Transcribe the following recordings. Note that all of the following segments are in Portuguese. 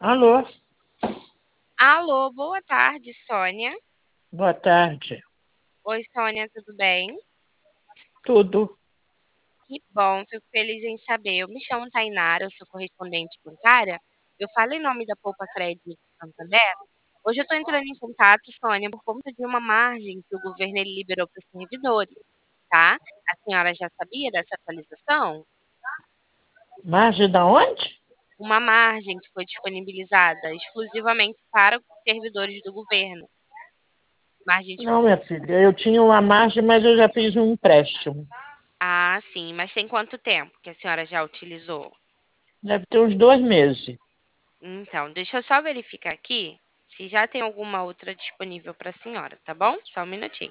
Alô, Alô, boa tarde, Sônia. boa tarde. Oi, Sônia, tudo bem? Tudo? Que bom, fico feliz em saber. Eu me chamo Tainara, eu sou correspondente bancária. Eu falo em nome da Poupa Crédito Santander. Hoje eu estou entrando em contato, Sônia, por conta de uma margem que o governo ele liberou para os servidores, tá? A senhora já sabia dessa atualização? Margem da onde? Uma margem que foi disponibilizada exclusivamente para os servidores do governo. Margem de... Não, minha filha, eu tinha uma margem, mas eu já fiz um empréstimo. Ah, sim, mas tem quanto tempo que a senhora já utilizou? Deve ter uns 2 meses. Então, deixa eu só verificar aqui se já tem alguma outra disponível para a senhora, tá bom? Só um minutinho.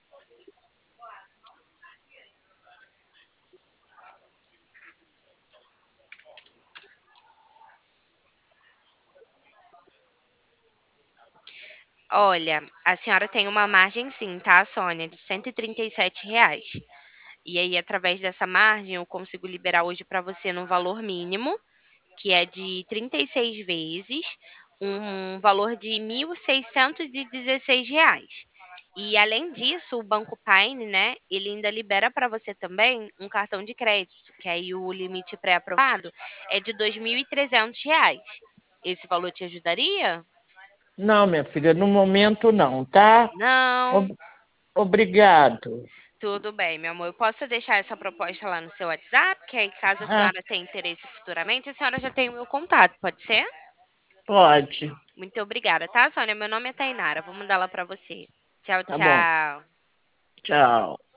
Olha, a senhora tem uma margem sim, tá, Sônia, de R$ 137. E aí, através dessa margem, eu consigo liberar hoje para você no valor mínimo, que é de 36 vezes, um valor de R$ 1.616. E além disso, o Banco Paine, né, ele ainda libera para você também um cartão de crédito, que aí o limite pré-aprovado é de R$ 2.300. Esse valor te ajudaria? Não, minha filha, no momento não, tá? Não. Ob- Obrigado. Tudo bem, meu amor. Eu posso deixar essa proposta lá no seu WhatsApp, que aí caso a Ah, senhora tenha interesse futuramente, a senhora já tem o meu contato, pode ser? pode. Muito obrigada, tá, Sônia? Meu nome é Tainara. Vou mandar lá pra você. Tchau, Tá bom. tchau. Tchau.